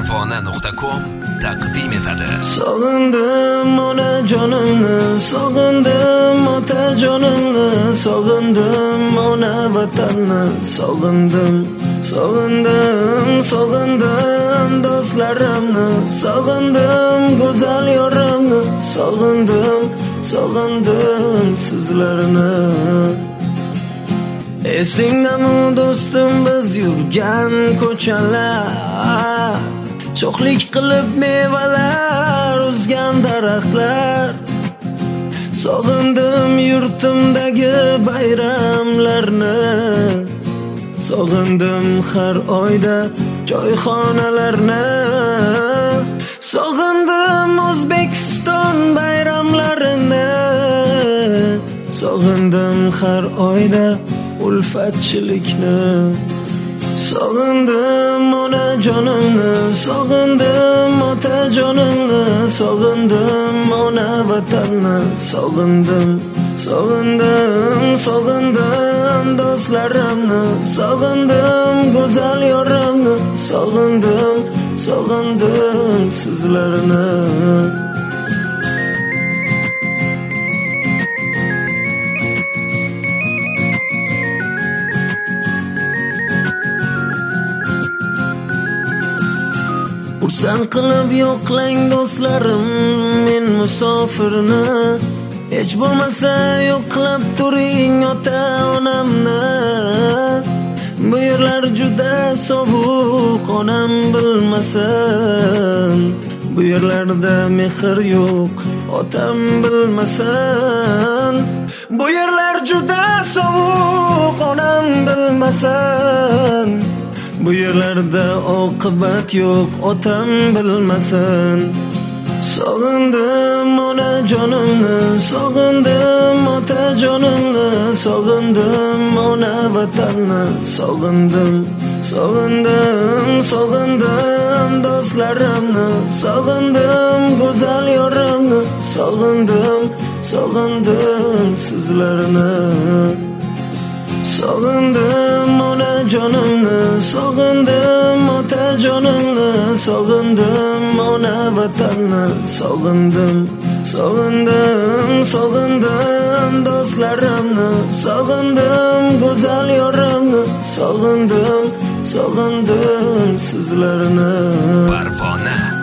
Farvona.com taqdim etadi. Sog'indim onajonimni, sog'indim otajonimni, sog'indim ona vatanni, sog'indim do'stlarimni, sog'indim go'zal yorimni, sog'indim sizlarni. Esingdami do'stim biz yurgan ko'chalar, cho'qlik qilib mevalar uzgan daraxtlar. Sog'indim yurtimdagi bayramlarni, sog'indim har oyda choyxonalarni, sog'indim O'zbekiston bayramlarini, sog'indim har oyda ulfatchilikni. Sog'indim onajonimni, sog'indim otajonimni, sog'indim ona vatanni, sog'indim do'stlarimni, sog'indim go'zal yorimni, sog'indim sizlarni. Xursand qilib yo'qlang do'stlarim men musofirni, hech bo'lmasa yo'qlab turing ota-onamni. Bu yerlar juda sovuq, onam bilmasin, bu yerlarda mehr yo'q, otam bilmasin. Bu yerlar juda sovuq, onam bilmasin, bu yerlarda oqibat yo'q, otam bilmasin. Sog'indim onajonimni, sog'indim otajonimni, sog'indim ona vatanni, sog'indim do'stlarimni, sog'indim go'zal yorimni, sog'indim sizlarni. Sog'indim onajonimni, sog'indim otajonimni, sog'indim ona vatanni, sog'indim do'stlarimni, sog'indim go'zal yorimni, sog'indim sizlarni. Farvona.